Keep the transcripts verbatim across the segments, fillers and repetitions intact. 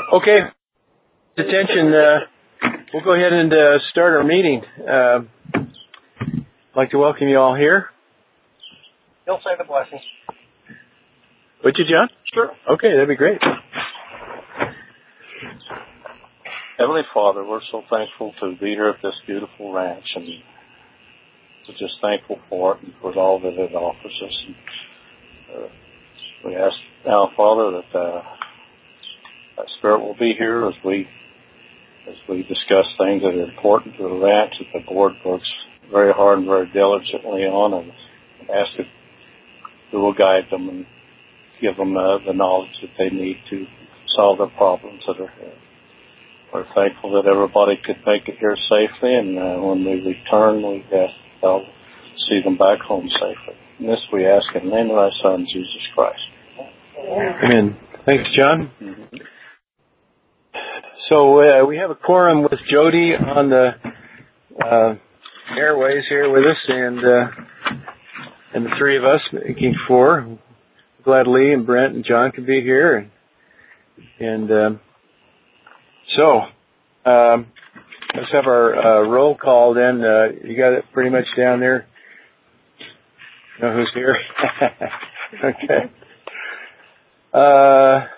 Okay, attention. Uh, we'll go ahead and uh, start our meeting. Uh, I'd like to welcome you all here. He'll say the blessing. Would you, John? Sure. Okay, that'd be great. Heavenly Father, we're so thankful to be here at this beautiful ranch, and we're just thankful for it and for all that it offers us. And, uh, we ask now, Father, that uh, that Spirit will be here as we as we discuss things that are important to the ranch that the board works very hard and very diligently on, and ask that we will guide them and give them uh, the knowledge that they need to solve the problems that are here. We're thankful that everybody could make it here safely, and uh, when we return, we ask they'll see them back home safely. And this we ask in the name of thy Son, Jesus Christ. Amen. Thanks, John. Mm-hmm. So uh, we have a quorum with Jody on the uh, airways here with us, and uh, and the three of us making four. Glad Lee and Brent and John could be here, and, and um, so um, let's have our uh, roll call. Then uh, you got it pretty much down there. Know who's here? Okay. Uh,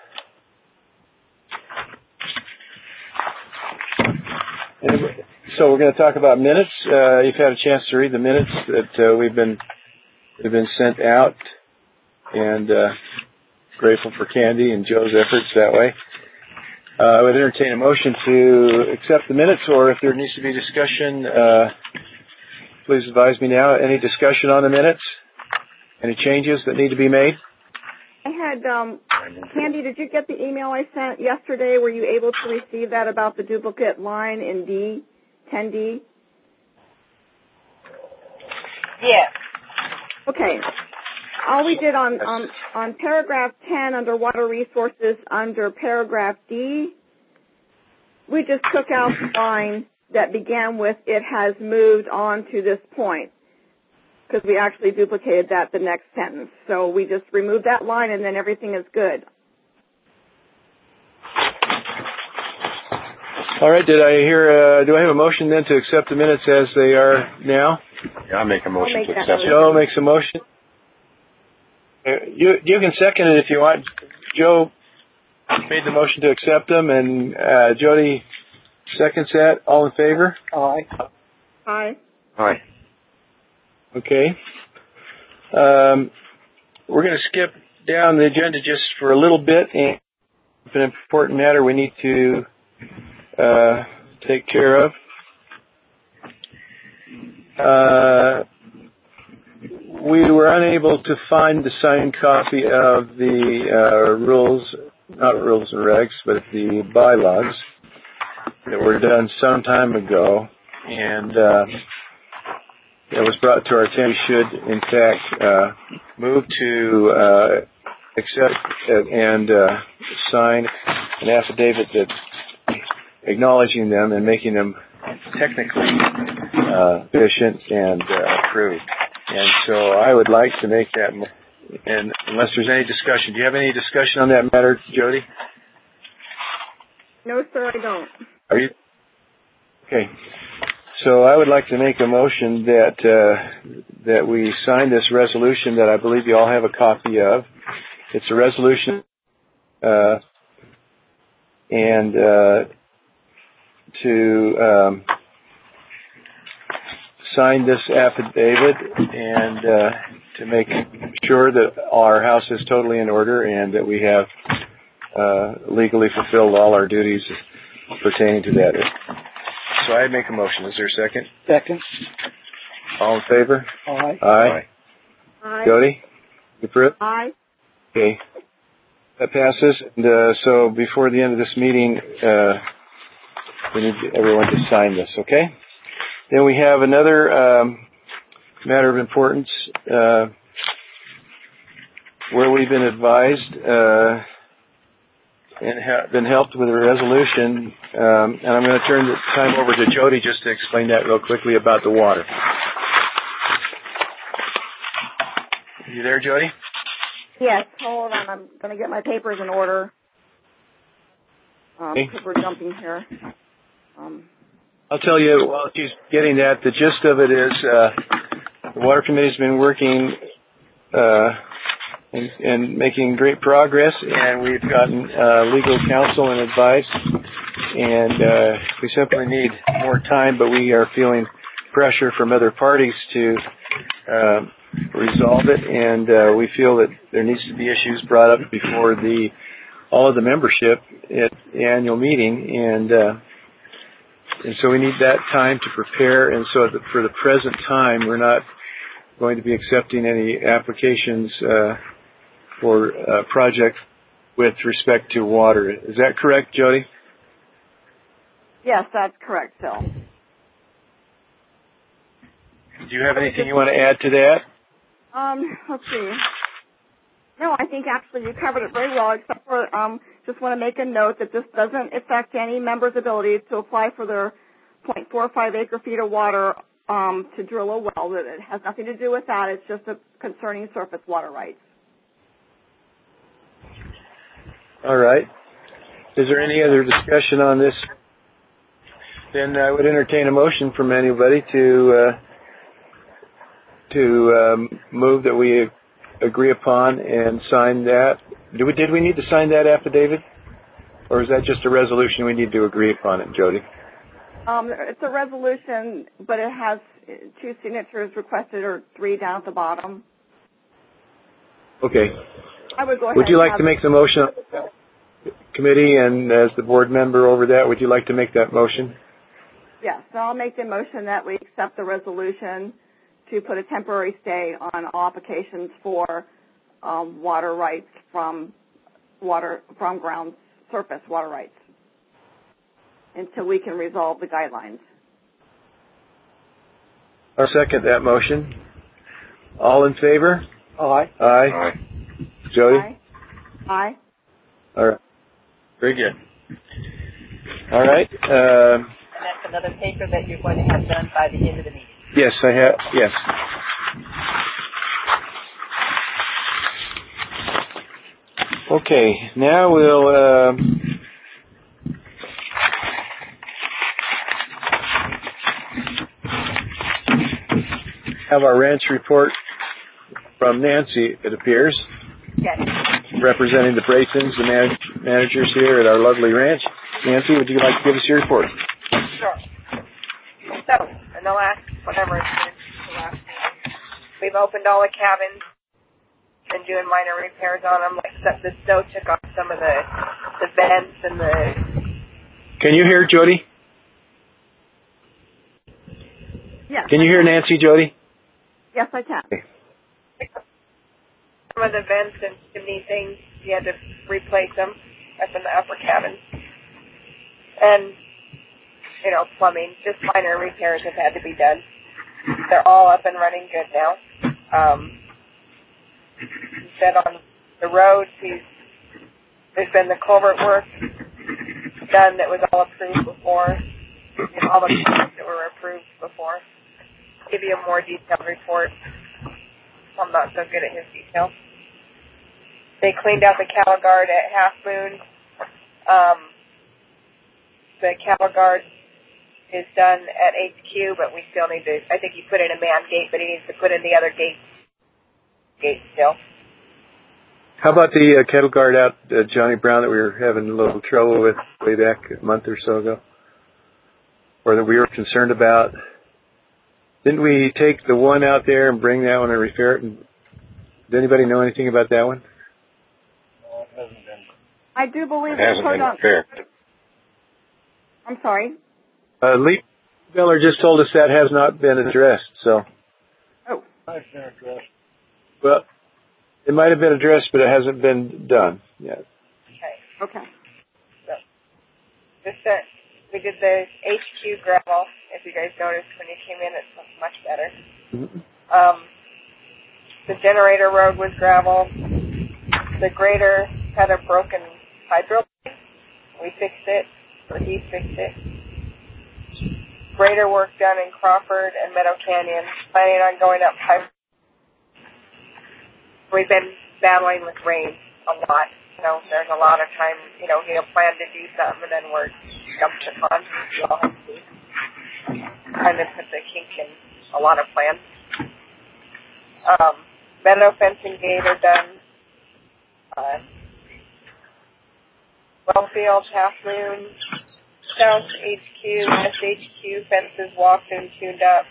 so we're going to talk about minutes. Uh, you've had a chance to read the minutes that uh, we've been we've been sent out, and uh, grateful for Candy and Joe's efforts that way. Uh, I would entertain a motion to accept the minutes, or if there needs to be discussion, uh, please advise me now. Any discussion on the minutes? Any changes that need to be made? I had, um, Candy, did you get the email I sent yesterday? Were you able to receive that about the duplicate line in D, ten D? Yes. Okay. All we did on, on, on paragraph ten under water resources under paragraph D, we just took out the line that began with it has moved on to this point, because we actually duplicated that the next sentence. So we just removed that line, and then everything is good. All right. Did I hear? Uh, do I have a motion then to accept the minutes as they are now? Yeah, I make a motion make to that accept. motion. Joe makes a motion. Uh, you you can second it if you want. Joe made the motion to accept them, and uh, Jody seconds that. All in favor? Aye. Aye. Aye. Okay. Um, we're going to skip down the agenda just for a little bit, and it's an important matter we need to uh, take care of. Uh, we were unable to find the signed copy of the uh, rules, not rules and regs, but the bylaws that were done some time ago, and uh, it was brought to our attention. We should, in fact, uh, move to uh, accept and uh, sign an affidavit that acknowledging them and making them technically uh, efficient and uh, approved. And so I would like to make that, and unless there's any discussion. Do you have any discussion on that matter, Jody? No, sir, I don't. Are you? Okay. So I would like to make a motion that uh, that we sign this resolution that I believe you all have a copy of. It's a resolution, uh, and uh, to um, sign this affidavit and uh, to make sure that our house is totally in order and that we have uh, legally fulfilled all our duties pertaining to that. So I make a motion. Is there a second? Second. All in favor? Aye. Aye. Aye. Jody? You approve? Aye. Okay. That passes. And uh, so before the end of this meeting, uh, we need everyone to sign this, okay? Then we have another um, matter of importance uh, where we've been advised uh, and ha- been helped with a resolution, um, and I'm going to turn the time over to Jody just to explain that real quickly about the water. Are you there, Jody? Yes, hold on. I'm going to get my papers in order. um, because we're jumping here. Um, I'll tell you, while she's getting that, the gist of it is uh, the Water Committee's been working uh, and, and making great progress, and we've gotten uh, legal counsel and advice, and uh, we simply need more time, but we are feeling pressure from other parties to uh, resolve it, and uh, we feel that there needs to be issues brought up before the all of the membership at the annual meeting, and uh, and so we need that time to prepare, and so the, for the present time, we're not going to be accepting any applications uh, for a project with respect to water. Is that correct, Jody? Yes, that's correct, Phil. Do you have anything you want to add to that? Um, let's see. No, I think actually you covered it very well, except for um, just want to make a note that this doesn't affect any member's ability to apply for their zero point four five acre feet of water um, to drill a well. That it has nothing to do with that. It's just a concerning surface water rights. All right. Is there any other discussion on this? Then I would entertain a motion from anybody to uh, to um, move that we agree upon and sign that. Do we, did we need to sign that affidavit? Or is that just a resolution we need to agree upon it, Jody? Um, it's a resolution, but it has two signatures requested or three down at the bottom. Okay. I would go ahead. Would you like and to make the motion on the committee, and as the board member over that, would you like to make that motion? Yes, so I'll make the motion that we accept the resolution to put a temporary stay on all applications for um, water rights from water from ground surface water rights until we can resolve the guidelines. I'll second that motion. All in favor? Aye. Aye. Aye. Jody? Aye. Aye. All right. Very good. All right. Uh, And that's another paper that you're going to have done by the end of the meeting. yes, I have. Yes. Okay. Now we'll uh, have our ranch report from Nancy, it appears, Yes. representing the Braytons, the manag- managers here at our lovely ranch. Nancy, would you like to give us your report? Sure. So, in the last, whatever it's been, the last week, we've opened all the cabins and doing minor repairs on them, like except the snow took off some of the the vents and the... Can you hear Jody? Yes. Can you hear Nancy, Jody? Yes, I can. Some of the vents and chimney things, you had to replace them up in the upper cabin. And, you know, plumbing, just minor repairs have had to be done. They're all up and running good now. Um, he said on the roads, he's, there's been the culvert work done that was all approved before, and all the plans that were approved before. I'll give you a more detailed report. I'm not so good at his detail. They cleaned out the cattle guard at Half Moon. Um, the cattle guard is done at H Q, but we still need to, I think he put in a man gate, but he needs to put in the other gate, gate still. How about the uh, cattle guard out uh, Johnny Brown that we were having a little trouble with way back a month or so ago? Or that we were concerned about? Didn't we take the one out there and bring that one and repair it? And, does anybody know anything about that one? No, it hasn't been. I do believe It hasn't been on, repaired. I'm sorry. Uh, Lee Miller just told us that has not been addressed, so. Oh. It's been addressed. Well, it might have been addressed, but it hasn't been done yet. Okay. Okay. So, this, uh, we did the H Q gravel. If you guys noticed when you came in, it's much better. Mm-hmm. Um, the generator road was gravel. The grader had a broken hydro. We fixed it, or he fixed it. Grader work done in Crawford and Meadow Canyon. Planning on going up high. We've been battling with rain a lot you know, there's a lot of time, you know, he'll plan to do something and then we're jumped upon. We all have to kind of put the kink in a lot of plans. Um, meadow fence and gate are done. Uh, Wellfield, Half Moon, South H Q, S H Q fences walked and tuned up.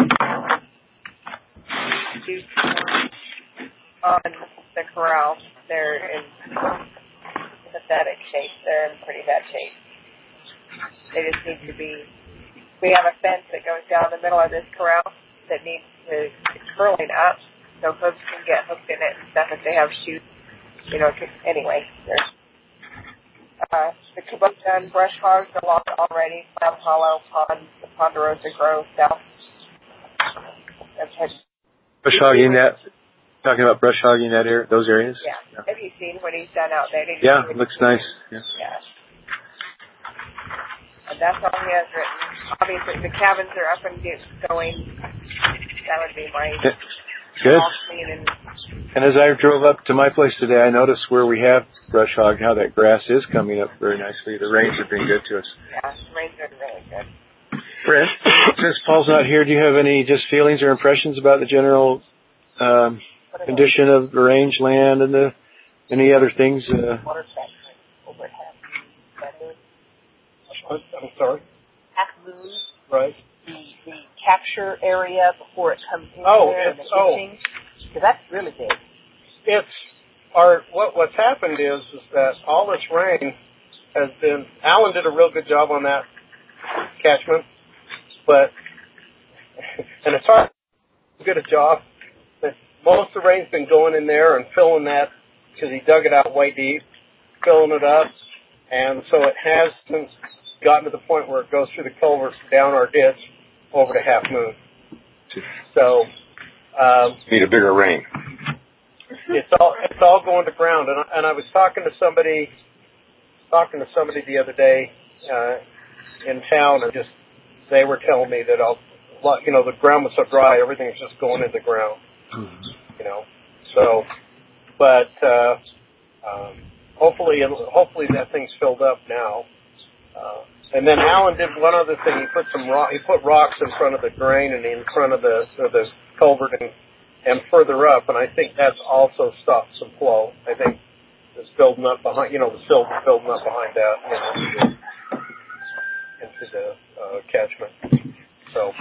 On the corral, they're in pathetic shape. They're in pretty bad shape. They just need to be. We have a fence that goes down the middle of this corral that needs to it's curling up so hooks can get hooked in it and stuff if they have shoots. You know, anyway, there's uh, the Kubuk done, brush hogs along already, Clam Hollow, Pond, the Ponderosa Grove, South. Brush hogging that, talking about brush hogging that area, those areas? Yeah. yeah. Have you seen what he's done out there? Yeah, it looks nice. Yeah. yeah. And that's all he has written. Obviously, the cabins are up and get going. That would be my... Yeah. Good. And, and as I drove up to my place today, I noticed where we have brush hog, how that grass is coming up very nicely. The rains have been good to us. Yeah, the rains are really good. Brent, since Paul's not here, do you have any just feelings or impressions about the general um, condition of the rangeland and the any other things? Uh, Water factory over at Half Moon. I'm sorry? Half Moon. Right. The, the capture area before it comes in oh, there and the oh. kitching. Because that's really big. It's our what what's happened is is that all this rain has been. Alan did a real good job on that catchment, but and it's hard to get a job. But most of the rain's been going in there and filling that because he dug it out way deep, filling it up, and so it has since gotten to the point where it goes through the culverts down our ditch over to Half Moon. So um, need a bigger rain. It's all it's all going to ground, and I, and I was talking to somebody, talking to somebody the other day uh, in town, and just they were telling me that all, you know, the ground was so dry, everything's just going in the ground, you know. So, but uh, um, hopefully, hopefully that thing's filled up now. Uh, and then Alan did one other thing. He put some rock, he put rocks in front of the drain and in front of the of the culvert and, and further up. And I think that's also stopped some flow. I think it's building up behind, you know, the silt is building up behind that, you know, into the uh, catchment. So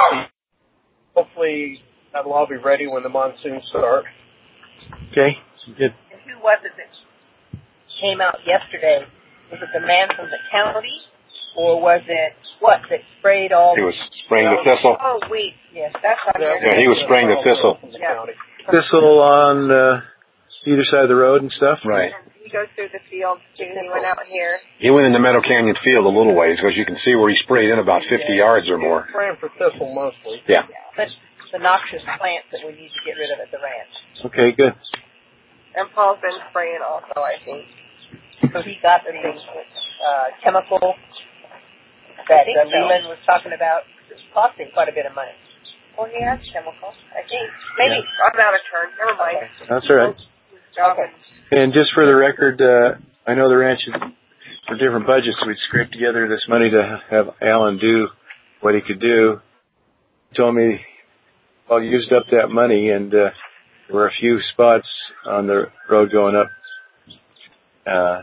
hopefully that'll all be ready when the monsoons start. Okay, good. And who was it that came out yesterday? Was it the man from the county, or was it what that sprayed all? He was spraying the thistle. Oh, wheat. Yes, that's on Yeah, there. Yeah, he was spraying the thistle. Yeah. Thistle on uh, either side of the road and stuff. Right. He goes through the field too. He went out here. He went in the Meadow Canyon field a little ways because you can see where he sprayed in about fifty yards or more. Spraying for thistle mostly. Yeah. Yeah, that's the noxious plants that we need to get rid of at the ranch. Okay, good. And Paul's been spraying also, I think. So he got the things with uh, chemical that uh, Leland was talking about. It's costing quite a bit of money. Well, he has chemicals, I think. Maybe yeah. I'm out of turn. Never mind. That's all right. Okay. And just for the record, uh, I know the ranch, for different budgets, we'd scrape together this money to have Alan do what he could do. He told me, well, he used up that money, and uh, there were a few spots on the road going up uh,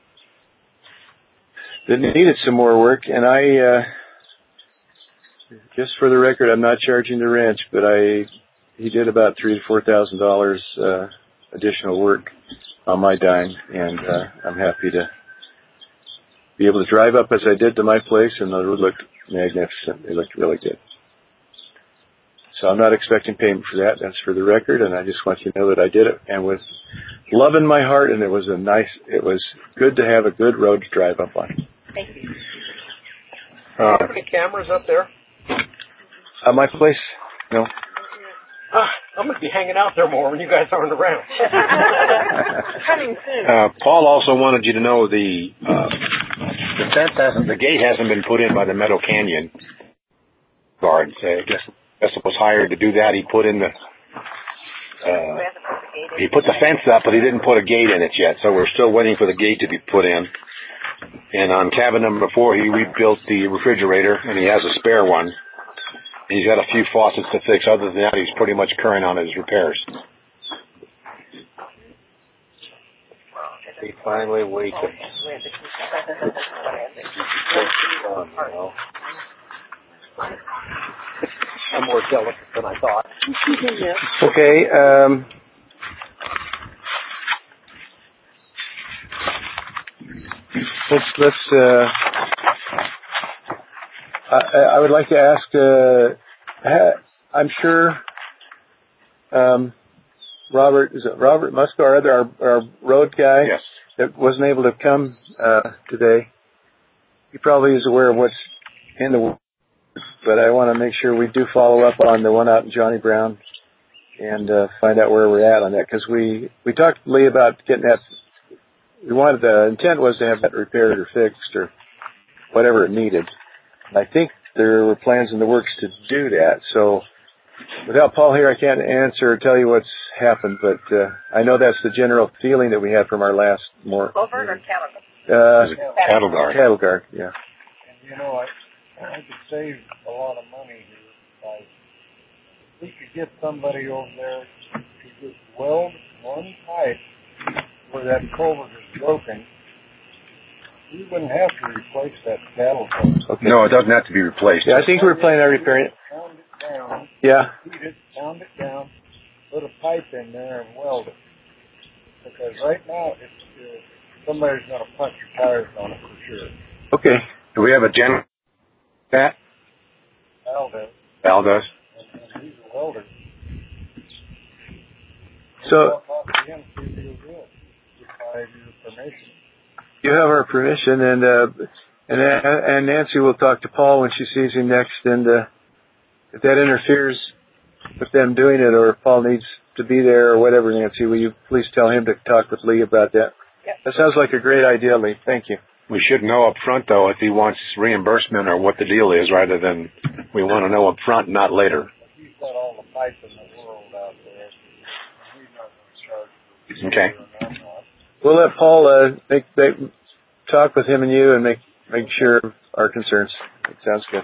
that needed some more work. And I, uh, just for the record, I'm not charging the ranch, but I he did about three to four thousand dollars uh, additional work on my dime, and uh, I'm happy to be able to drive up as I did to my place, and the road looked magnificent. It looked really good. So I'm not expecting payment for that. That's for the record, and I just want you to know that I did it, and with love in my heart, and it was a nice, it was good to have a good road to drive up on. Thank you. Uh, How many cameras up there? At my place? No. Ah, I'm going to be hanging out there more when you guys aren't around. Coming soon. Uh, Paul also wanted you to know the uh, the fence hasn't, the gate hasn't been put in by the Meadow Canyon guard. So I guess Vessel was hired to do that. He put in the uh, gate in. He put the fence up, but he didn't put a gate in it yet, so we're still waiting for the gate to be put in. And on cabin number four, he rebuilt the refrigerator, and he has a spare one. He's got a few faucets to fix. Other than that, he's pretty much current on his repairs. He finally waited. I'm more delicate than I thought. Okay. Um, let's let's. Uh, I, I would like to ask. Uh, I'm sure. Um, Robert is it Robert Musco, our other our, our road guy yes. that wasn't able to come uh, today. He probably is aware of what's in the works, but I want to make sure we do follow up on the one out in Johnny Brown and uh, find out where we're at on that, because we we talked to Lee about getting that. We wanted the intent was to have that repaired or fixed or whatever it needed. And I think there were plans in the works to do that. So without Paul here, I can't answer or tell you what's happened, but uh, I know that's the general feeling that we had from our last more. Covert or Cattle Uh, Cattle guard. Cattle guard, yeah. And you know, I, I could save a lot of money here by if we could get somebody over there to just weld one pipe where that culvert is broken. We wouldn't have to replace that cattle culvert. Okay. No, it doesn't have to be replaced. Yeah, I think we're planning on repairing it. Pound it down. Yeah. Heat it, pound it down, put a pipe in there and weld it. Because right now, it's, uh, somebody's going to punch your tires on it for sure. Okay. Do we have a gen? Pat? Al does. Al does. And, and he's a welder. So I'll talk to him, see if he'll do it. If I have your permission. you have our permission, and uh, and and Nancy will talk to Paul when she sees him next, and uh, if that interferes with them doing it, or if Paul needs to be there or whatever, Nancy, will you please tell him to talk with Lee about that? Yep. That sounds like a great idea, Lee. Thank you. We should know up front, though, if he wants reimbursement or what the deal is, rather than we want to know up front, not later. He's got all the pipe in the world out there. He's not going to charge. Okay. We'll let Paul uh, make, make talk with him and you and make make sure of our concerns. It sounds good.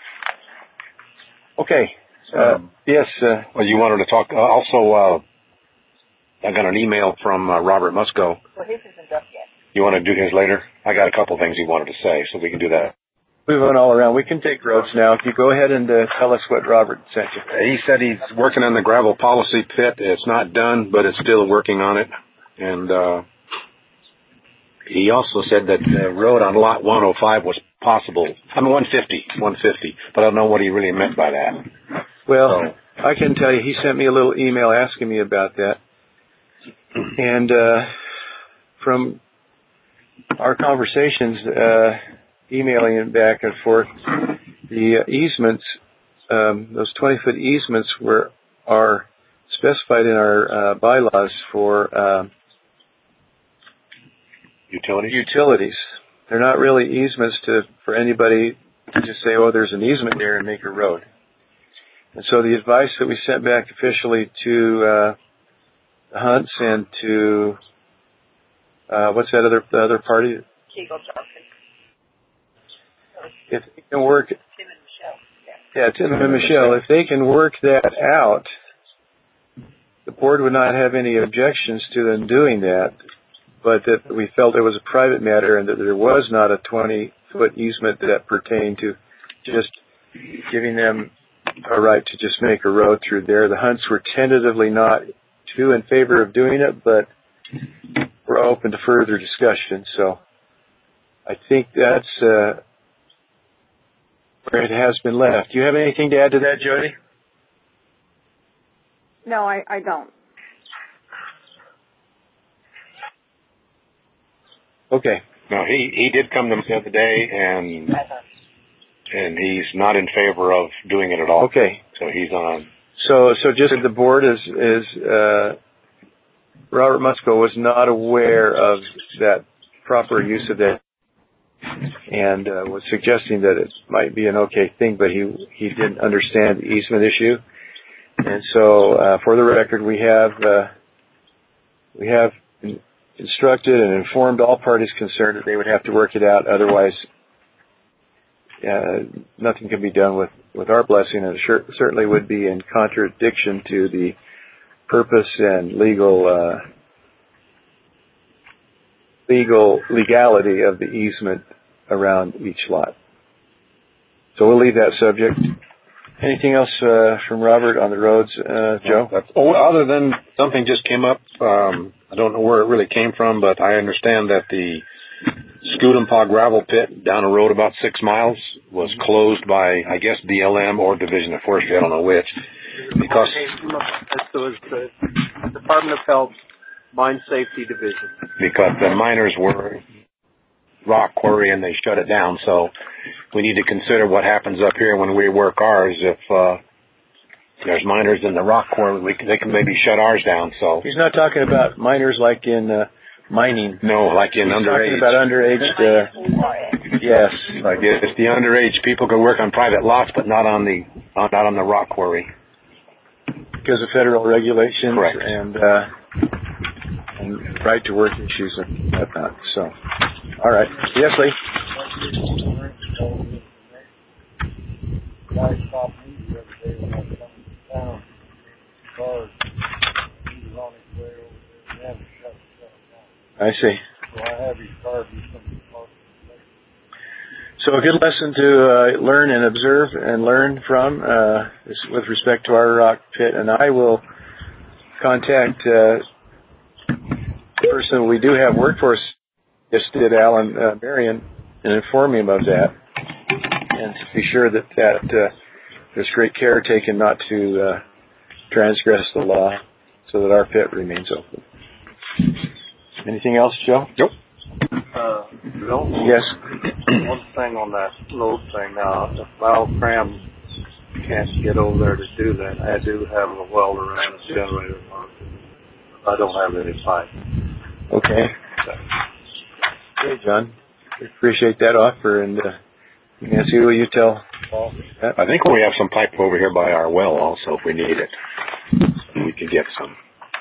Okay. Uh, Um, yes. Uh, Well, you wanted to talk. Uh, also, uh, I got an email from uh, Robert Musco. Well, his isn't up yet. You want to do his later? I got a couple things he wanted to say, so we can do that. we went all around. We can take roads now. If you go ahead and uh, tell us what Robert sent you. He said he's working on the gravel policy pit. It's not done, but it's still working on it. And uh, he also said that the road on lot one oh five was possible. I mean, one fifty, one fifty. But I don't know what he really meant by that. Well, I can tell you, he sent me a little email asking me about that. And uh, from our conversations, uh, emailing it back and forth, the uh, easements, um, those twenty-foot easements were are specified in our uh, bylaws for uh, Utilities? utilities. They're not really easements to for anybody to just say, oh, there's an easement there and make a road. And so the advice that we sent back officially to uh, the Hunts and to uh, what's that other the other party? Kegel Johnson. If they can work, Tim and Michelle. yeah, Tim and Michelle, if they can work that out, the board would not have any objections to them doing that. But that we felt it was a private matter and that there was not a twenty-foot easement that pertained to just giving them a right to just make a road through there. The Hunts were tentatively not too in favor of doing it, but we're open to further discussion. So I think that's uh, where it has been left. Do you have anything to add to that, Jody? No, I, I don't. Okay. No, he, he did come to me the other day, and and he's not in favor of doing it at all. Okay. So he's on. So, so just the board is, is, uh, Robert Musco was not aware of that proper use of that and, uh, was suggesting that it might be an okay thing, but he, he didn't understand the easement issue. And so, uh, for the record, we have, uh, we have in, instructed and informed all parties concerned that they would have to work it out. Otherwise, uh, nothing can be done with, with our blessing, and it sure, certainly would be in contradiction to the purpose and legal uh, legal legality of the easement around each lot. So we'll leave that subject. Anything else uh, from Robert on the roads, uh, Joe? Oh, other than something just came up. Um, I don't know where it really came from, but I understand that the Scudampaw gravel pit down the road about six miles was closed by, I guess, B L M or Division of Forestry. I don't know which. Because so it's the Department of Health Mine Safety Division. Because the miners were rock quarry and they shut it down. So we need to consider what happens up here when we work ours. If uh, there's miners in the rock quarry, we can, they can maybe shut ours down. So he's not talking about miners like in uh, mining. No, like in he's underage. Talking about underage. Uh, yes, like if the underage people could work on private lots, but not on the not on the rock quarry because of federal regulations. Correct. and uh, and right to work issues and whatnot. So, all right. Yes, Lee. Guy stopped me the other day when I was coming to town. Cars. He was on his way over there and then shut himself down. I see. So I have his car be some car. So a good lesson to uh, learn and observe and learn from uh, is with respect to our rock pit. And I will contact uh, the person we do have workforce, just did Alan uh, Marion, and inform him of that. And to be sure that, that uh, there's great care taken not to uh, transgress the law so that our pit remains open. Anything else, Joe? Nope. Uh, Bill? Yes. One thing on that load thing now, if Val Cram can't get over there to do that, I do have a welder and a generator mark. I don't have any pipe. Okay. Okay, John. We appreciate that offer, and uh, Nancy, will you tell Paul that? I think we have some pipe over here by our well also if we need it. We could get some.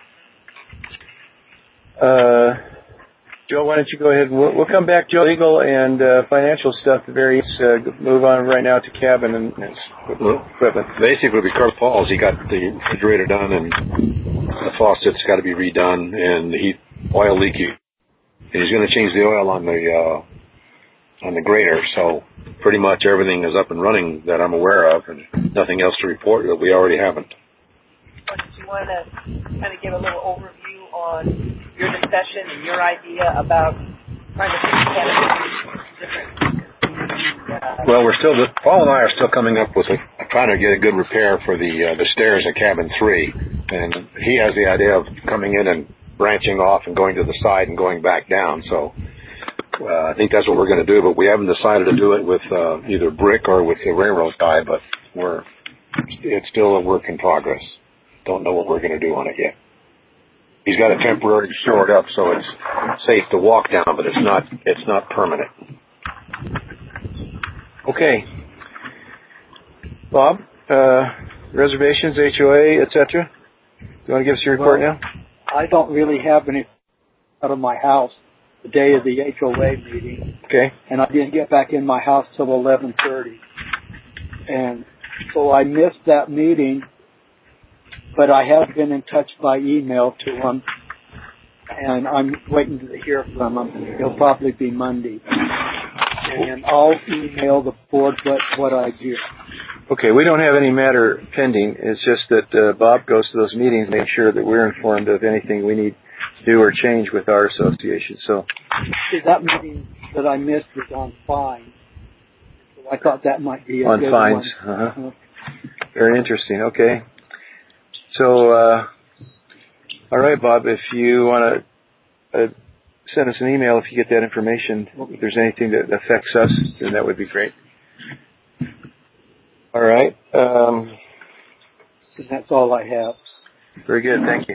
Uh, Joe, why don't you go ahead? We'll, we'll come back to legal and uh, financial stuff at the very least. Uh, move on right now to cabin and, and equipment. Basically, with Kirk Falls, he got the refrigerator done and the faucet's got to be redone and the heat oil leaky. And he's going to change the oil on the uh, on the grater. So pretty much everything is up and running that I'm aware of, and nothing else to report that we already haven't. Did you want to kind of give a little overview on your discussion and your idea about trying to fix different? Uh, well, we're still, Paul and I are still coming up with a, trying to get a good repair for the uh, the stairs at cabin three, and he has the idea of coming in and branching off and going to the side and going back down. So uh, I think that's what we're going to do, but we haven't decided to do it with uh, either brick or with the railroad tie, but we're it's still a work in progress. Don't know what we're going to do on it yet. He's got it temporarily shored up, so it's safe to walk down, but it's not it's not permanent. Okay. Bob, uh, reservations, H O A, et cetera. You want to give us your report well, now? I don't really have any out of my house the day of the H O A meeting. Okay. And I didn't get back in my house till eleven thirty. And so I missed that meeting, but I have been in touch by email to him, and I'm waiting to hear from him. It'll probably be Monday. And I'll email the board what, what I do. Okay, we don't have any matter pending. It's just that uh, Bob goes to those meetings and makes sure that we're informed of anything we need to do or change with our association. So, see, that meeting that I missed was on fines. So I thought that might be a on good fines. one. Uh-huh. Uh-huh. Very interesting. Okay. So, uh, all right, Bob, if you want to uh, send us an email if you get that information, if there's anything that affects us, then that would be great. All right. Um, and that's all I have. Very good. Thank you.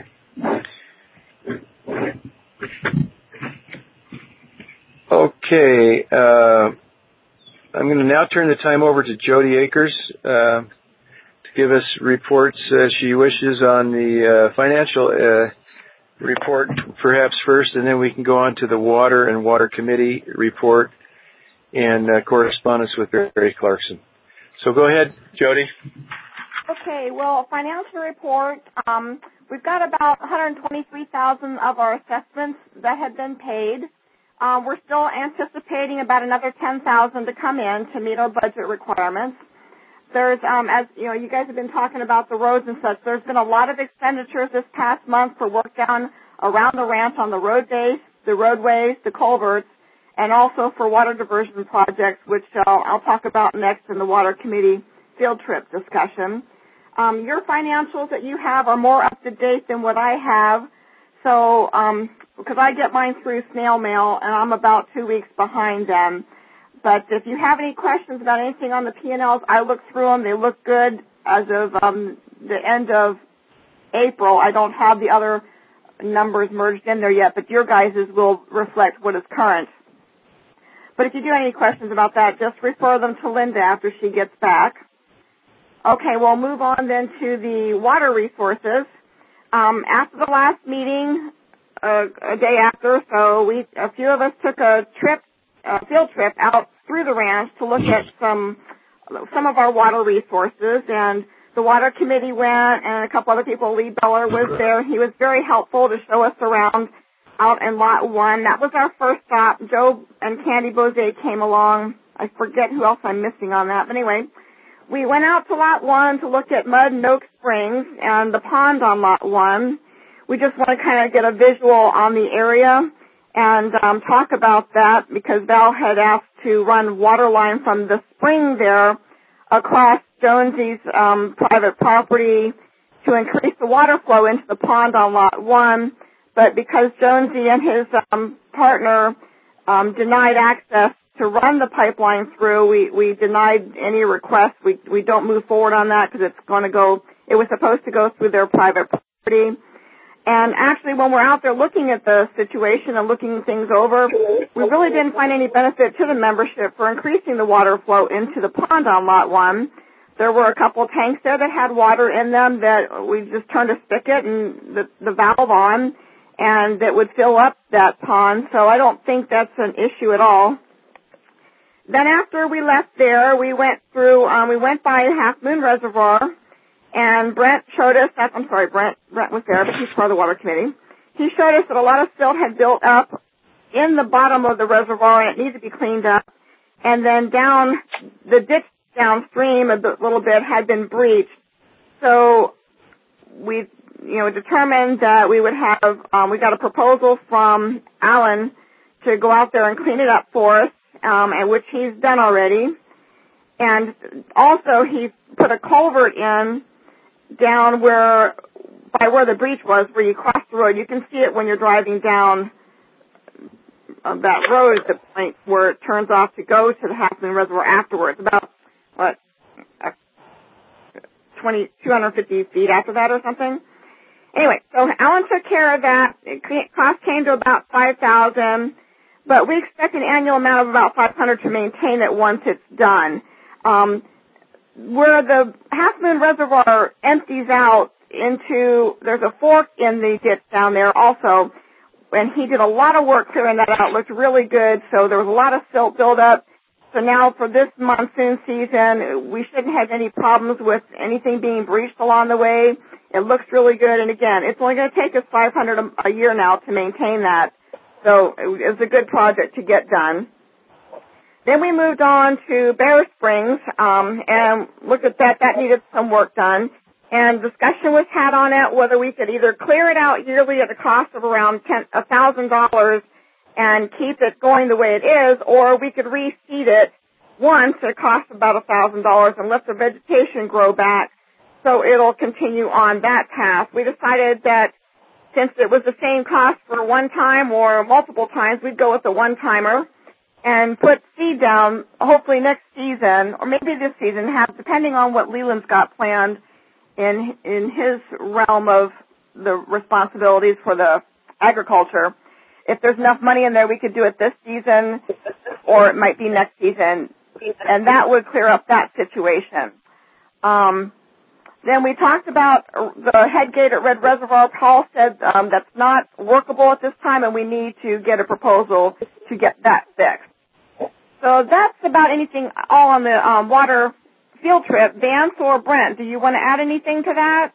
Okay. Uh, I'm going to now turn the time over to Jody Akers uh, to give us reports as she wishes on the uh, financial uh, report perhaps first, and then we can go on to the Water and Water Committee report and uh, correspondence with Barry Clarkson. So go ahead, Jody. Okay, well, financial report, um, we've got about one hundred twenty-three thousand dollars of our assessments that have been paid. Um, we're still anticipating about another ten thousand dollars to come in to meet our budget requirements. There's, um, as you know, you guys have been talking about the roads and such. There's been a lot of expenditures this past month for work down around the ranch on the road base, the roadways, the culverts, and also for water diversion projects, which I'll, I'll talk about next in the Water Committee field trip discussion. Um, your financials that you have are more up to date than what I have, so um, because I get mine through snail mail, and I'm about two weeks behind them. But if you have any questions about anything on the P and Ls, I look through them. They look good as of um, the end of April. I don't have the other numbers merged in there yet, but your guys's will reflect what is current. But if you do have any questions about that, just refer them to Linda after she gets back. Okay, we'll move on then to the water resources. Um, after the last meeting, uh, a day after, so we a few of us took a trip, a field trip out through the ranch to look at some some of our water resources, and the Water Committee went, and a couple other people. Lee Beller was there. He was very helpful to show us around out in Lot one. That was our first stop. Joe and Candy Bose came along. I forget who else I'm missing on that, but anyway, we went out to Lot one to look at Mud and Oak Springs and the pond on Lot one. We just want to kind of get a visual on the area and um, talk about that because Val had asked to run water line from the spring there across Jonesy's um, private property to increase the water flow into the pond on Lot one. But because Jonesy and his um, partner um, denied access to run the pipeline through, we, we denied any request. We, we don't move forward on that because it's going to go, it was supposed to go through their private property. And actually, when we're out there looking at the situation and looking things over, we really didn't find any benefit to the membership for increasing the water flow into the pond on Lot one. There were a couple tanks there that had water in them that we just turned a spigot and the, the valve on, and that would fill up that pond. So I don't think that's an issue at all. Then after we left there, we went through, um, we went by Half Moon Reservoir. And Brent showed us, that, I'm sorry, Brent, Brent was there, but he's part of the Water Committee. He showed us that a lot of silt had built up in the bottom of the reservoir and it needed to be cleaned up. And then down, the ditch downstream a bit, little bit had been breached. So we, you know, determined that we would have, um, we got a proposal from Alan to go out there and clean it up for us, um, and which he's done already. And also he put a culvert in down where, by where the breach was, where you cross the road. You can see it when you're driving down uh, that road at the point where it turns off to go to the Half Moon Reservoir afterwards, about, what, uh, twenty, two hundred fifty feet after that or something. Anyway, so Alan took care of that. It cost came to about five thousand dollars, but we expect an annual amount of about five hundred dollars to maintain it once it's done. Um, where the Half Moon Reservoir empties out into, there's a fork in the ditch down there also, and he did a lot of work clearing that out. It looked really good, so there was a lot of silt buildup. So now for this monsoon season, we shouldn't have any problems with anything being breached along the way. It looks really good, and again, it's only going to take us five hundred dollars a year now to maintain that. So it's a good project to get done. Then we moved on to Bear Springs um, and looked at that. That needed some work done. And discussion was had on it whether we could either clear it out yearly at a cost of around one thousand dollars and keep it going the way it is, or we could reseed it once at a cost of about one thousand dollars and let the vegetation grow back so it'll continue on that path. We decided that since it was the same cost for one time or multiple times, we'd go with the one-timer and put seed down hopefully next season, or maybe this season, have, depending on what Leland's got planned in in his realm of the responsibilities for the agriculture. If there's enough money in there, we could do it this season, or it might be next season, and that would clear up that situation. Um, Then we talked about the head gate at Red Reservoir. Paul said um, that's not workable at this time, and we need to get a proposal to get that fixed. So that's about anything all on the um, water field trip. Vance or Brent, do you want to add anything to that?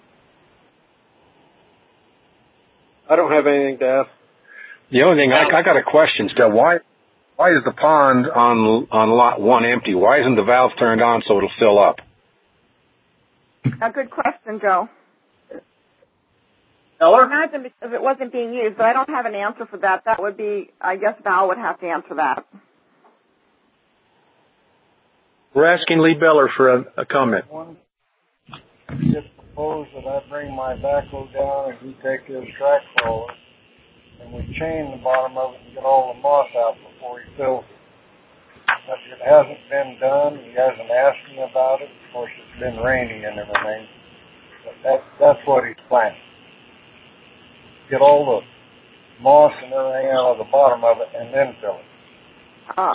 I don't have anything to add. The only thing, I, I got a question still. Why why is the pond on on lot one empty? Why isn't the valve turned on so it'll fill up? A good question, Joe. Eller? I imagine because it wasn't being used, but I don't have an answer for that. That would be, I guess Val would have to answer that. We're asking Lee Beller for a, a comment. One, just propose that I bring my backhoe down and he take his track roller and we chain the bottom of it and get all the moss out before he fills it. But it hasn't been done. He hasn't asked me about it. Of course, it's been rainy and everything. But that, that's what he's planning. Get all the moss and everything out of the bottom of it and then fill it. Ah.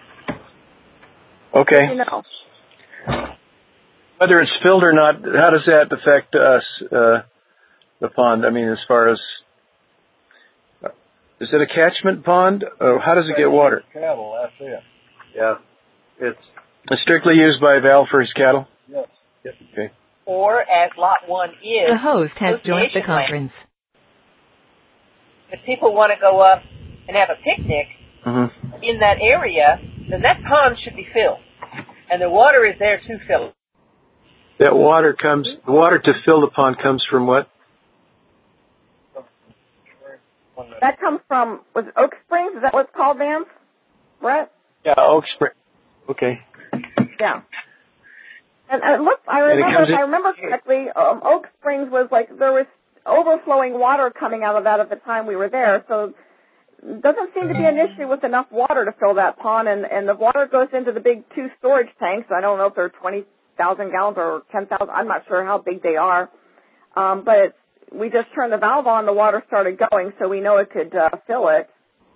Okay. You know. Whether it's filled or not, how does that affect us, uh, the pond? I mean, as far as, uh, is it a catchment pond? Or how does it get water? Cattle, that's it. Yeah. It's, It's strictly used by Val for his cattle? Yes. yes. Okay. Or, as Lot one is, The host has joined the association land. conference. If people want to go up and have a picnic Mm-hmm. in that area, then that pond should be filled. And the water is there to fill it. That water comes, the water to fill the pond comes from what? That comes from, was it Oak Springs? Is that what it's called, Vance? Brett? Yeah, Oak Spring. Okay. Yeah. And, and it looks, I And it remember, comes if I in- remember correctly, um, Oak Springs was like, there was overflowing water coming out of that at the time we were there. So it doesn't seem to be an issue with enough water to fill that pond. And, and the water goes into the big two storage tanks. I don't know if they're twenty thousand gallons or ten thousand. I'm not sure how big they are. Um, but it's, we just turned the valve on, the water started going, so we know it could uh, fill it.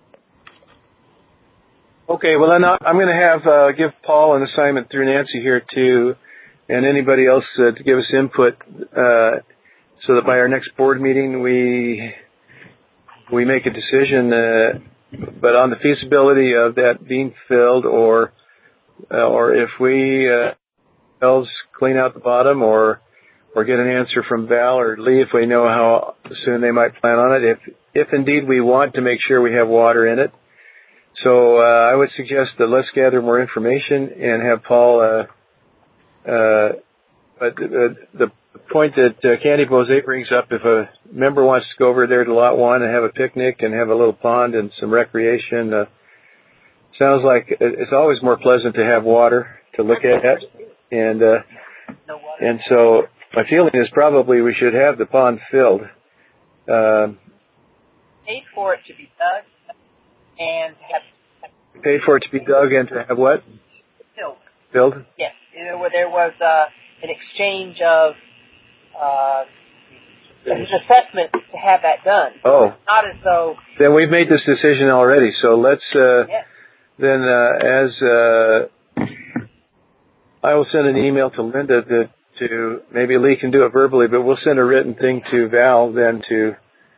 Okay, well then I'm going to have, uh, give Paul an assignment through Nancy here too, and anybody else uh, to give us input, uh, so that by our next board meeting we, we make a decision, uh, but on the feasibility of that being filled, or, uh, or if we, uh, else clean out the bottom, or, or get an answer from Val or Lee if we know how soon they might plan on it. If, if indeed we want to make sure we have water in it. So, uh, I would suggest that let's gather more information and have Paul, uh, uh, but the, the point that uh, Candy Bose brings up, if a member wants to go over there to Lot one and have a picnic and have a little pond and some recreation, uh, sounds like it's always more pleasant to have water to look at. And, uh, and so my feeling is probably we should have the pond filled. Uh, Paid for it to be dug and have paid for it to be dug and to have what? filled. Filled? Yes. You know, where there was uh, an exchange of uh, an assessment to have that done. Oh. Not as though. Then we've made this decision already. So let's, uh, Yes. then, uh, as, uh, I will send an email to Linda to, to, maybe Lee can do it verbally, but we'll send a written thing to Val then to,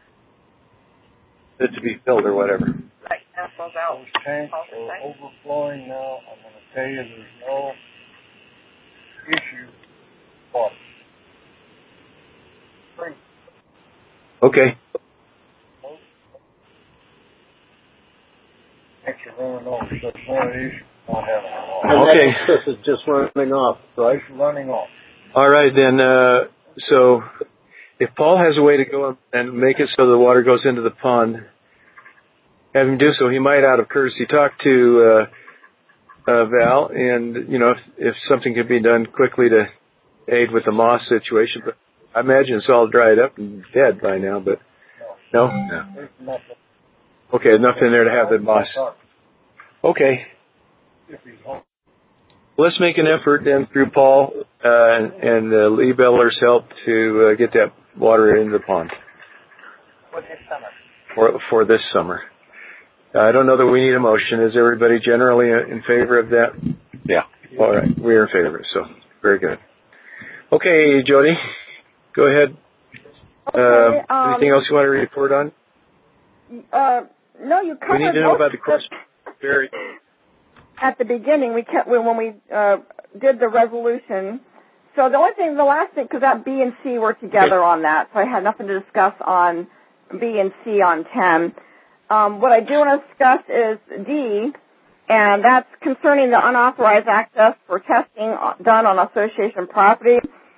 to be filled or whatever. Right. That falls out. Those tanks are overflowing now. I'm going to tell you there's no issue with water. Spring. Okay. Tanks are running over, so it's not an issue not having water. Okay. This is just running off, right? It's running off. All right, then, uh, so if Paul has a way to go and make it so the water goes into the pond, have him do so. He might, out of courtesy, talk to uh, uh, Val, and, you know, if, if something could be done quickly to aid with the moss situation. But I imagine it's all dried up and dead by now, but no? No. There's nothing. Okay, nothing there to have the moss. Okay. If he's home. Let's make an effort then through Paul uh, and, and uh, Lee Beller's help to uh, get that water into the pond For this summer. for for this summer. Uh, I don't know that we need a motion. Is everybody generally in favor of that? Yeah. All right, we are in favor. So very good. Okay, Jody, go ahead. Okay, uh, um, anything else you want to report on? Uh, no, you covered We need to know most about the of course. it. Very. At the beginning, we kept when we uh, did the resolution. So the only thing, the last thing, because that B and C were together on that, so I had nothing to discuss on B and C on ten. Um, what I do want to discuss is D, and that's concerning the unauthorized access for testing done on association property.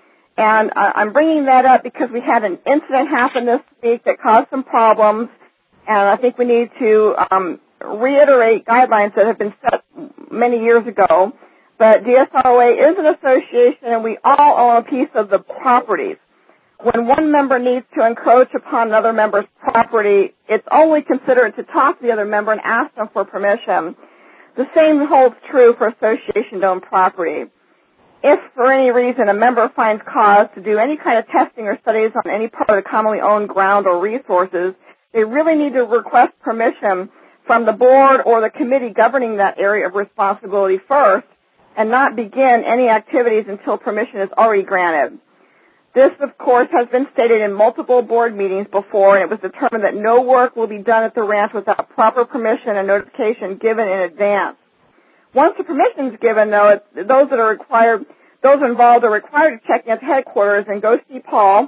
And I, I'm bringing that up because we had an incident happen this week that caused some problems, and I think we need to um, reiterate guidelines that have been set many years ago. But D S R O A is an association, and we all own a piece of the properties. When one member needs to encroach upon another member's property, it's only considered to talk to the other member and ask them for permission. The same holds true for association-owned property. If for any reason a member finds cause to do any kind of testing or studies on any part of the commonly owned ground or resources, they really need to request permission from the board or the committee governing that area of responsibility first, and not begin any activities until permission is already granted. This, of course, has been stated in multiple board meetings before, and it was determined that no work will be done at the ranch without proper permission and notification given in advance. Once the permission is given, though, it, those that are required, those involved are required to check in at the headquarters and go see Paul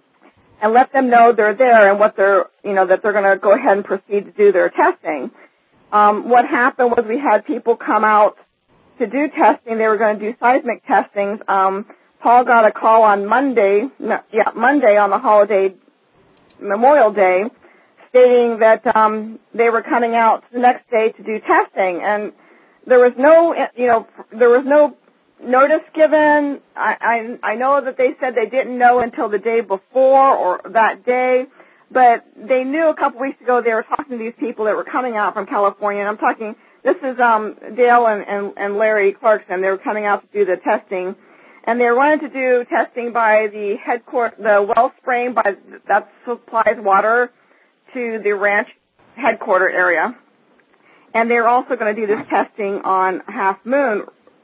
and let them know they're there and what they're, you know, that they're going to go ahead and proceed to do their testing. Um, what happened was we had people come out to do testing. They were going to do seismic testings. Um, Paul got a call on Monday, no, yeah, Monday on the holiday, Memorial Day, stating that um, they were coming out the next day to do testing, and there was no, you know, there was no notice given. I, I, I know that they said they didn't know until the day before or that day, but they knew a couple weeks ago. They were talking to these people that were coming out from California, and I'm talking. This is um, Dale and, and, and Larry Clarkson. They were coming out to do the testing, and they wanted to do testing by the headquarters, the wellspring, by that supplies water to the ranch headquarter area, and they're also going to do this testing on Half Moon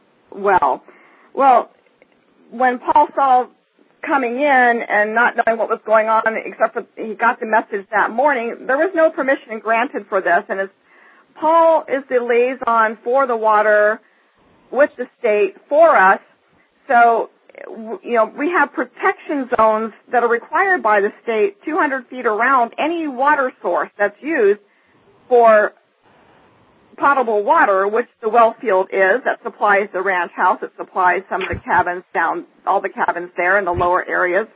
well. Well, when Paul saw coming in and not knowing what was going on, except for he got the message that morning, there was no permission granted for this, and it's Paul is the liaison for the water with the state for us. So, you know, we have protection zones that are required by the state two hundred feet around any water source that's used for potable water, which the well field is, that supplies the ranch house. It supplies some of the cabins down, all the cabins there in the lower areas.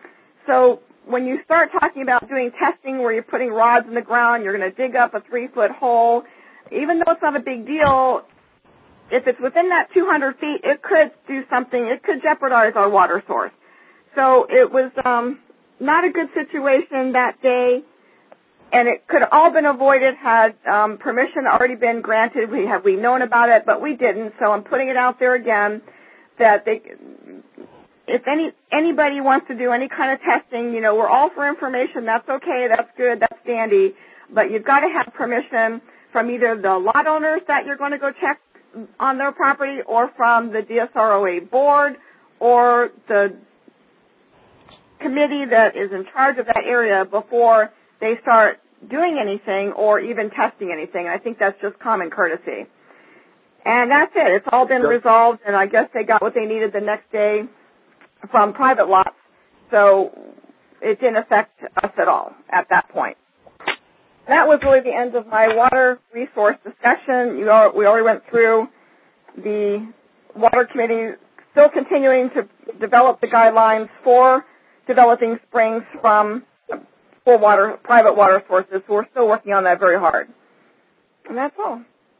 So when you start talking about doing testing where you're putting rods in the ground, you're going to dig up a three-foot hole, even though it's not a big deal, if it's within that two hundred feet, it could do something. It could jeopardize our water source. So it was um, not a good situation that day, and it could have all been avoided had um, permission already been granted. We have we known about it, but we didn't. So I'm putting it out there again that they, if any anybody wants to do any kind of testing, you know, we're all for information. That's okay. That's good. That's dandy. But you've got to have permission from either the lot owners that you're going to go check on their property, or from the D S R O A board, or the committee that is in charge of that area before they start doing anything or even testing anything. I think that's just common courtesy. And that's it. It's all been resolved, and I guess they got what they needed the next day from private lots, so it didn't affect us at all at that point. That was really the end of my water resource discussion. You all, we already went through the water committee, still continuing to develop the guidelines for developing springs from for water, private water sources. So we're still working on that very hard. And that's all.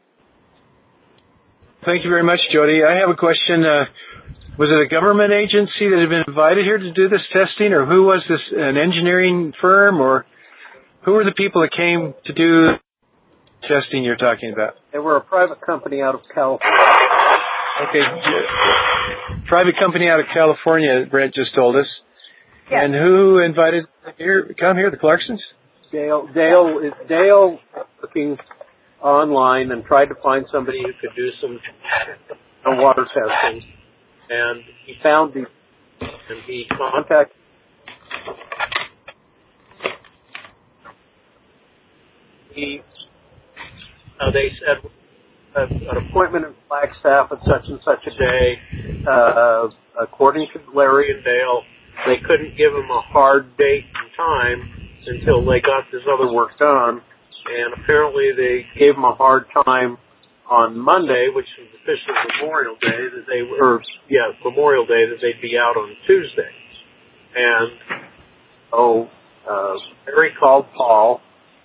Thank you very much, Jody. I have a question. Uh, was it a government agency that had been invited here to do this testing, or who was this, an engineering firm, or who were the people that came to do testing you're talking about? They were a private company out of California. Okay. Private company out of California, Brent just told us. Yes. And who invited here? Come here, the Clarksons? Dale, Dale is Dale looking online and tried to find somebody who could do some water testing. And he found the and he contacted. He, uh, they said uh, an appointment in Flagstaff at such and such a day. Uh, according to Larry and Dale, they couldn't give him a hard date and time until they got this other work done. And apparently they gave him a hard time on Monday, which was officially Memorial Day, that they were, yeah, Memorial Day, that they'd be out on Tuesday. And so uh, Larry called Paul,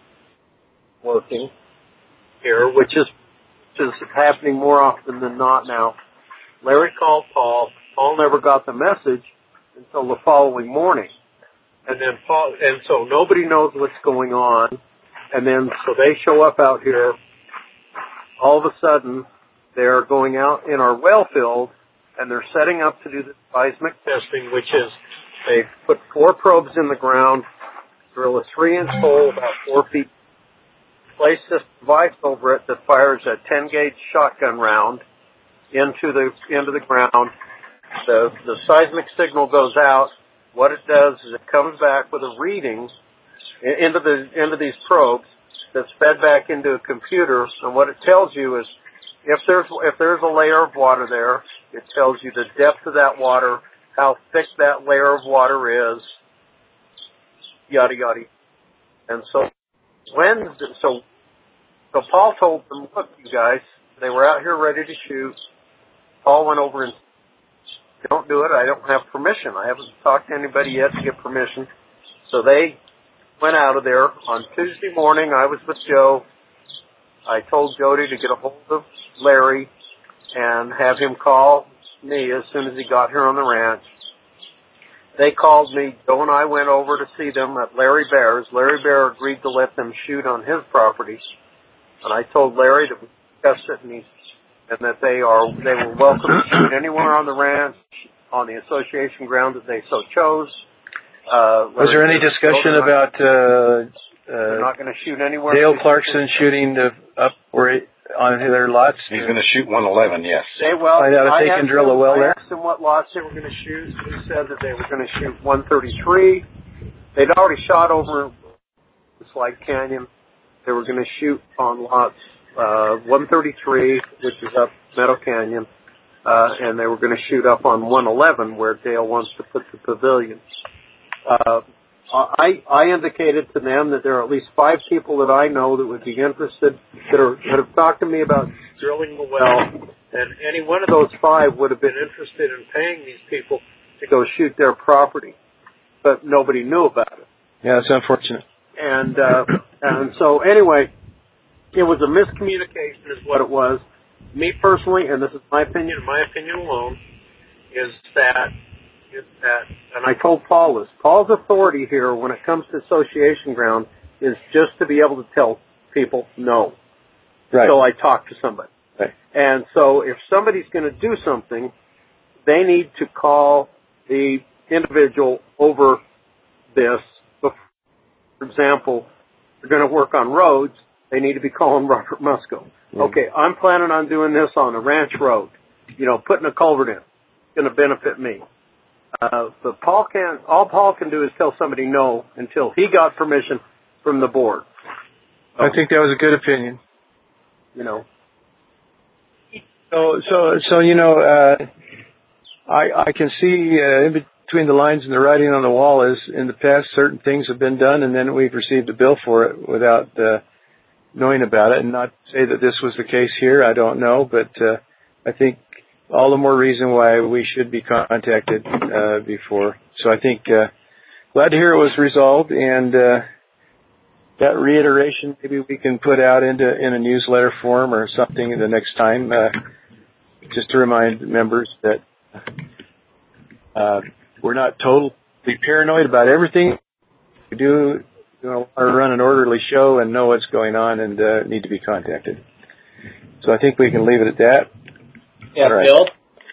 working here, which is which is happening more often than not now. Larry called Paul. Paul never got the message until the following morning, and then Paul, and so nobody knows what's going on. And then so they show up out here. All of a sudden, they're going out in our well field, and they're setting up to do the seismic testing, which is they put four probes in the ground, drill a three-inch hole about four feet, place this device over it that fires a ten-gauge shotgun round into the into the ground. The the seismic signal goes out. What it does is it comes back with a reading into the into these probes that's fed back into a computer, and what it tells you is if there's if there's a layer of water there, it tells you the depth of that water, how thick that layer of water is, yada yada. And so when so so Paul told them, look, you guys, they were out here ready to shoot. Paul went over and said, don't do it. I don't have permission. I haven't talked to anybody yet to get permission. So they went out of there. On Tuesday morning, I was with Joe. I told Jody to get a hold of Larry and have him call me as soon as he got here on the ranch. They called me. Joe and I went over to see them at Larry Bear's. Larry Bear agreed to let them shoot on his property. And I told Larry that we discussed it and, he, and that they are they were welcome to shoot anywhere on the ranch on the association ground that they so chose. Uh, Was there any discussion about uh, uh, not going to shoot anywhere? Dale Clarkson shooting the, up where he, on their lots? He's going to shoot one eleven, yes. They, well, Find out if they can drill them, a well I there? asked them what lots they were going to shoot. He said that they were going to shoot one thirty-three. They'd already shot over Slide Canyon. They were going to shoot on lots uh, one thirty-three, which is up Meadow Canyon, uh, and they were going to shoot up on one eleven, where Dale wants to put the pavilion. Uh, I, I indicated to them that there are at least five people that I know that would be interested, that, are, that have talked to me about drilling the well, and any one of those five would have been interested in paying these people to go shoot their property, but nobody knew about it. Yeah, it's unfortunate. And uh, and so anyway, it was a miscommunication is what it was. Me personally, and this is my opinion, and my opinion alone, is that is that, and I told Paul this, Paul's authority here when it comes to association ground is just to be able to tell people no. Right. So I talked to somebody. Right. And so if somebody's going to do something, they need to call the individual over this. For example, they're going to work on roads, they need to be calling Robert Musco. Mm-hmm. Okay, I'm planning on doing this on a ranch road, you know, putting a culvert in. It's going to benefit me. Uh, but Paul can't, all Paul can do is tell somebody no until he got permission from the board. So, I think that was a good opinion. You know. So, so, so you know, uh, I, I can see uh, in between the lines and the writing on the wall is in the past certain things have been done and then we've received a bill for it without uh, knowing about it. And not to say that this was the case here, I don't know, but uh, I think all the more reason why we should be contacted uh, before. So I think uh, glad to hear it was resolved, and uh, that reiteration maybe we can put out into in a newsletter form or something the next time, uh, just to remind members that uh, we're not totally paranoid about everything. We do you know, want to run an orderly show and know what's going on and uh, need to be contacted. So I think we can leave it at that. Yeah, right. Phil?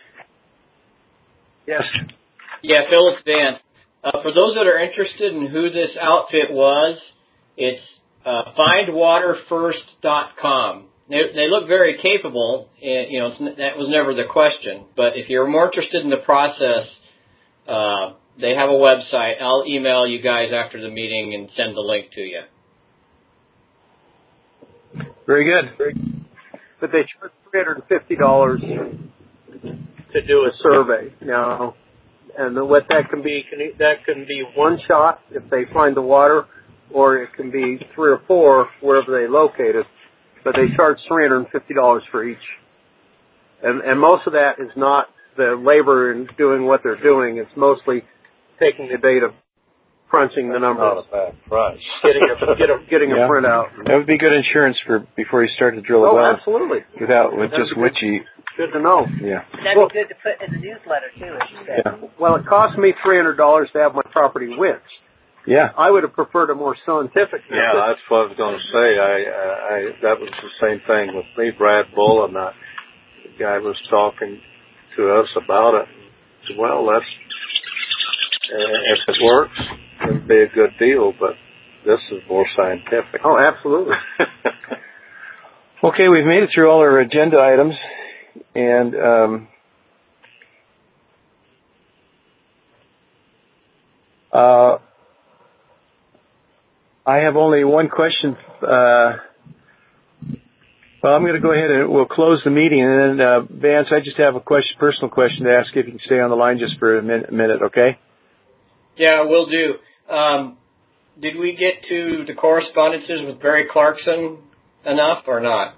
Yes. Yeah, Phil, it's Dan. Uh, for those that are interested in who this outfit was, it's uh, find water first dot com. They, they look very capable, and, you know, it's, that was never the question. But if you're more interested in the process, Uh, they have a website. I'll email you guys after the meeting and send the link to you. Very good. But they charge three hundred fifty dollars to do a survey now, and what that can be, can, that can be one shot if they find the water, or it can be three or four wherever they locate it. But they charge three hundred fifty dollars for each, and and most of that is not the labor in doing what they're doing. It's mostly taking the data, crunching the numbers, not a bad price. getting a get a, getting Yeah. a printout. That would be good insurance for before you start to drill a Oh, well. absolutely. Without with That'd just be good. witchy. Good to know. Yeah. That'd Well- be good to put in the newsletter too, as you said. Yeah. Well, it cost me three hundred dollars to have my property witched. Yeah. I would have preferred a more scientific method. Yeah, that's what I was going to say. I, I, I, that was the same thing with me, Brad Bull, and uh, the guy was talking to us about it. I said, well, that's, uh, if it works, it'd be a good deal, but this is more scientific. Oh, absolutely. Okay, we've made it through all our agenda items, and um, uh, I have only one question. Uh, well, I'm going to go ahead and we'll close the meeting, and then uh, Vance, I just have a question, personal question to ask if you can stay on the line just for a min- minute, okay? Yeah, will do. Um, did we get to the correspondences with Barry Clarkson enough or not?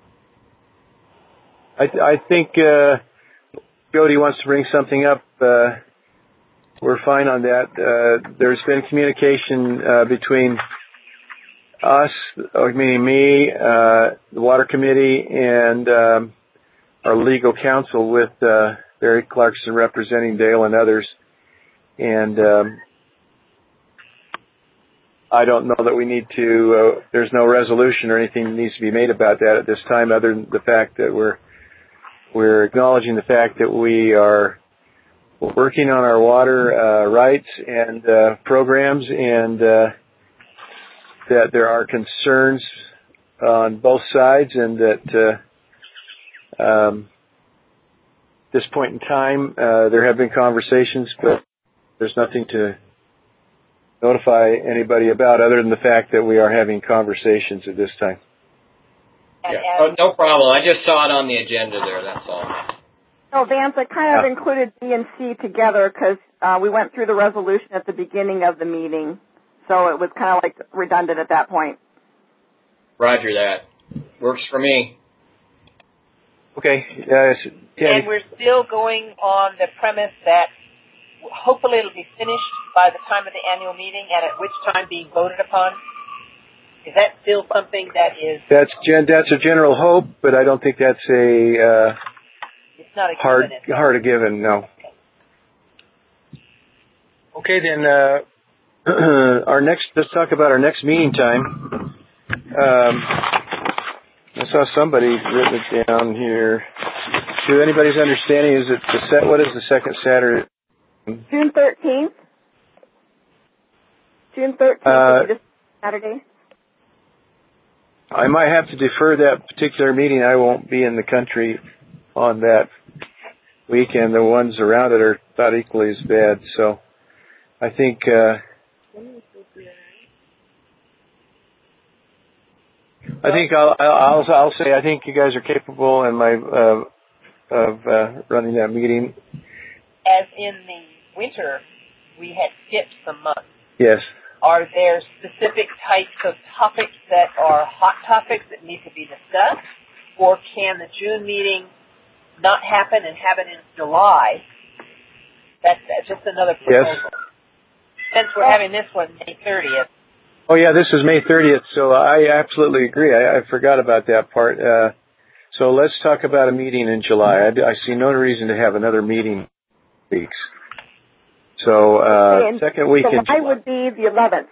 I, I think uh, Jody wants to bring something up. Uh, we're fine on that. Uh, there's been communication uh, between us, or meaning me, uh, the Water Committee, and um, our legal counsel with uh, Barry Clarkson representing Dale and others. And um, I don't know that we need to, uh, there's no resolution or anything that needs to be made about that at this time, other than the fact that we're we're acknowledging the fact that we are working on our water uh, rights and uh, programs, and uh, that there are concerns on both sides, and that uh, um, this point in time uh, there have been conversations, but there's nothing to notify anybody about other than the fact that we are having conversations at this time. And, Yeah. and Oh, no problem. I just saw it on the agenda there, that's all. No, Vance, I kind of Yeah. included B and C together because uh, we went through the resolution at the beginning of the meeting, so it was kind of like redundant at that point. Roger that. Works for me. Okay. Uh, and we're still going on the premise that hopefully it'll be finished by the time of the annual meeting, and at which time being voted upon. Is that still something that is? That's gen- that's a general hope, but I don't think that's a uh, It's not a hard given, is it? hard a given. No. Okay, then uh, our next. Let's talk about our next meeting time. Um, I saw somebody written it down here. To anybody's understanding, is it the set? What is the second Saturday? June thirteenth. June thirteenth Uh, will be this Saturday. I might have to defer that particular meeting. I won't be in the country on that weekend. The ones around it are about equally as bad. So I think uh, I think I'll, I'll I'll say I think you guys are capable and my uh, of uh, running that meeting. As in the winter, we had skipped some months. Yes. Are there specific types of topics that are hot topics that need to be discussed? Or can the June meeting not happen and have it in July? That's, that's just another proposal. Yes. Since we're having this one May thirtieth. Oh yeah, this is May thirtieth, so I absolutely agree. I, I forgot about that part. Uh, so let's talk about a meeting in July. I, I see no reason to have another meeting weeks. So uh, Okay, and second week in July July. would be the eleventh.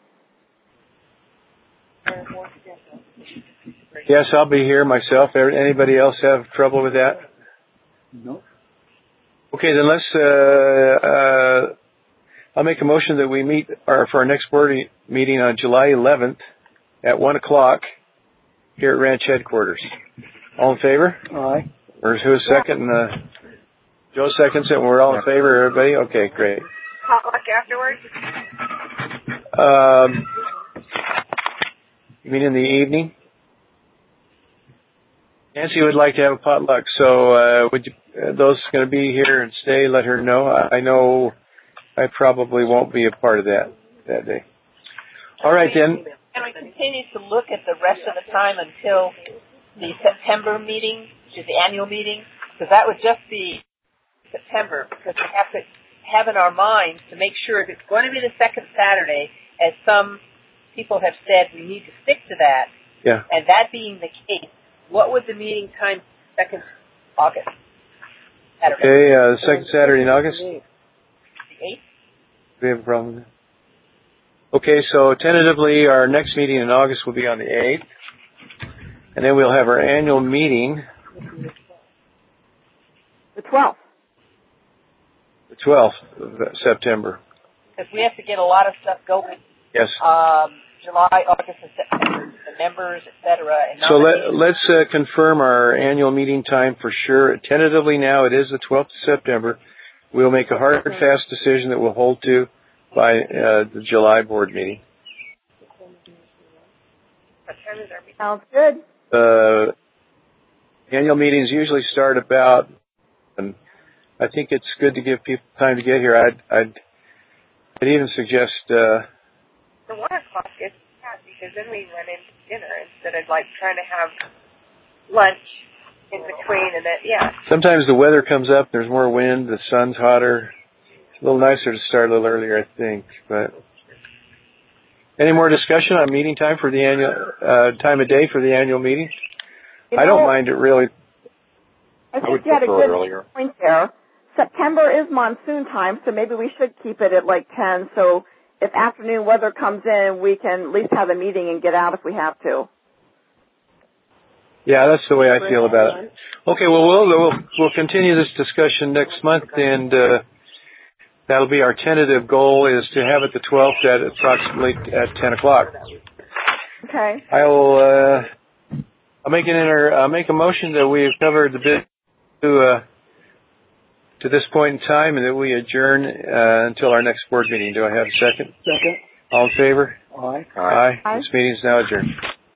Yes, I'll be here myself. Anybody else have trouble with that? No. Okay, then let's. Uh, uh, I'll make a motion that we meet our, for our next board meeting on July eleventh at one o'clock here at Ranch Headquarters. All in favor? Aye. Or who's second? Uh, Joe seconds it, and we're all in favor, everybody? Okay, great. Potluck afterwards? Um, you mean in the evening? Nancy would like to have a potluck, so uh, would you, uh, those going to be here and stay, let her know. I, I know I probably won't be a part of that that day. All right, then. And we continue to look at the rest of the time until the September meeting, which is the annual meeting, because that would just be September, because we have to have in our minds to make sure if it's going to be the second Saturday, as some people have said, we need to stick to that. Yeah. And that being the case, what would the meeting time second August? Saturday. Okay, uh, the second Saturday in August? The eighth? Do we have a problem with that? Okay, so tentatively our next meeting in August will be on the eighth. And then we'll have our annual meeting. The twelfth. The twelfth of September. Because we have to get a lot of stuff going. Yes. Um, July, August, and September, the members, et cetera. And so let, let's uh, confirm our annual meeting time for sure. Tentatively now, it is the twelfth of September. We'll make a hard and fast decision that we'll hold to by uh, the July board meeting. Sounds good. Uh, annual meetings usually start about, and I think it's good to give people time to get here. I'd, I'd, I'd even suggest... Uh, the one o'clock is bad because then we run into dinner instead of like trying to have lunch in between and then, yeah. Sometimes the weather comes up, there's more wind, the sun's hotter. It's a little nicer to start a little earlier, I think. But any more discussion on meeting time for the annual, uh, time of day for the annual meeting? You know, I don't mind it really. I think you had a good point there. September is monsoon time, so maybe we should keep it at like ten, so if afternoon weather comes in, we can at least have a meeting and get out if we have to. Yeah, that's the way I feel about it. Okay, well, we'll we'll, we'll continue this discussion next month, and uh, that'll be our tentative goal is to have it the twelfth at approximately at ten o'clock. Okay. I'll uh, I'll make an inter, I'll make a motion that we've covered the bit to uh, to this point in time, and that we adjourn uh, until our next board meeting. Do I have a second? Second. All in favor? Aye. Aye. Aye. This meeting is now adjourned.